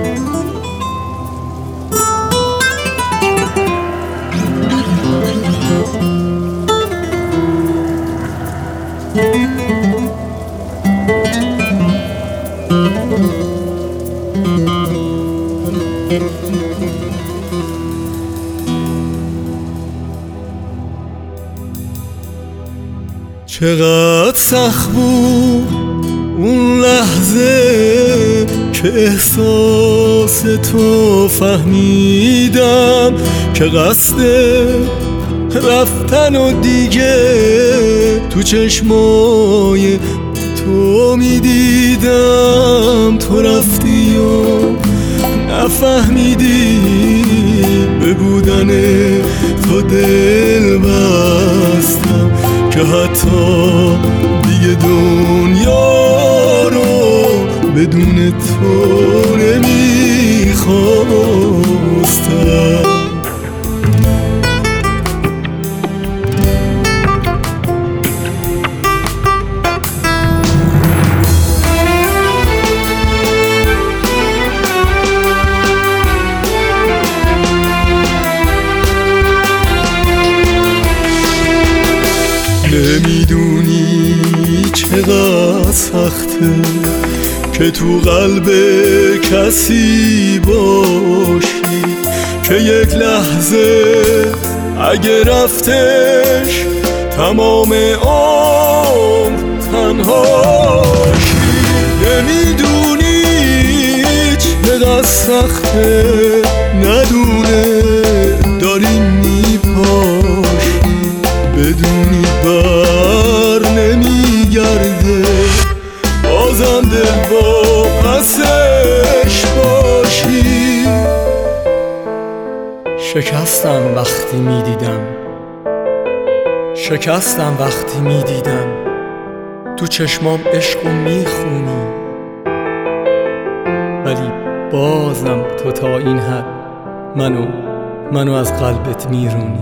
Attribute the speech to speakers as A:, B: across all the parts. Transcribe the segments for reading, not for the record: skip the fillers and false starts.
A: چقدر سخت بود اون لحظه که احساس تو فهمیدم، که قصد رفتن و دیگه تو چشمای تو میدیدم. تو رفتی و نفهمیدی به بودن تو دل بستم، که حتی دیگه دنیا رو بدون تو نمیخواستم. نمیدونی چقدر سخته که تو قلب کسی باشی، که یک لحظه اگه رفتش تمام عمر تنهاشی. نمیدونی چقدر سخته ندونه داری میپاشی، بدونی بر نمیگرده بازم دل با پسش باشی.
B: شکستم وقتی میدیدم، شکستم وقتی میدیدم تو چشمام عشقو میخونی، ولی بازم تو تا این حد منو از قلبت میرونی.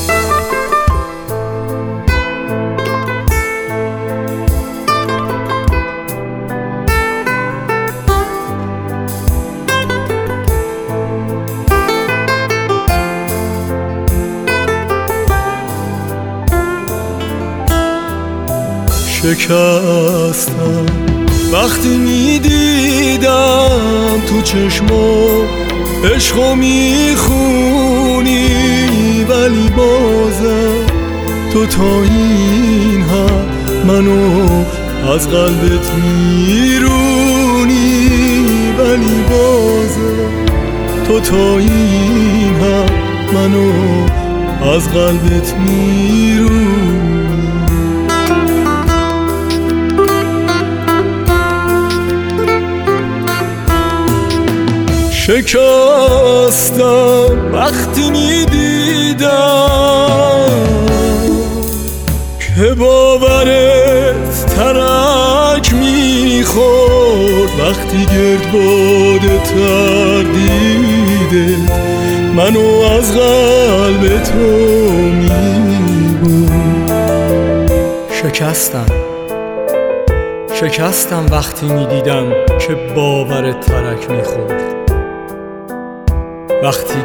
A: شکستم وقتی میدیدم تو چشمام عشقو میخونی، ولی بازم تو تا این حد منو از قلبت میرونی، ولی بازم تو تا این حد منو از قلبت میرونی. شکستم وقتی میدیدم که باورت ترک میخورد، وقتی گردباد تردیدت منو از قلب تو میبرد.
B: شکستم وقتی میدیدم که باورت ترک میخورد، وقتی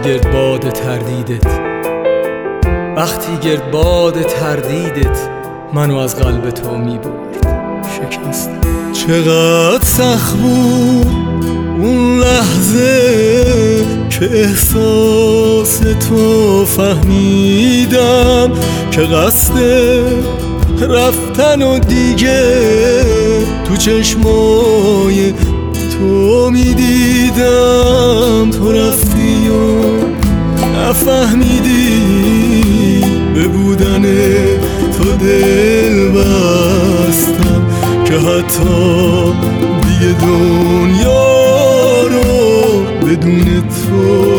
B: گردباد تردیدت منو از قلب تو میبرد. شکستم.
A: چقدر سخت بود اون لحظه که احساس تو فهمیدم، که قصد رفتن و دیگه تو چشمای تو میدیدم. تو رفتی و نفهمیدی به بودن تو دل بستم، که حتی دیگه دنیا رو بدون تو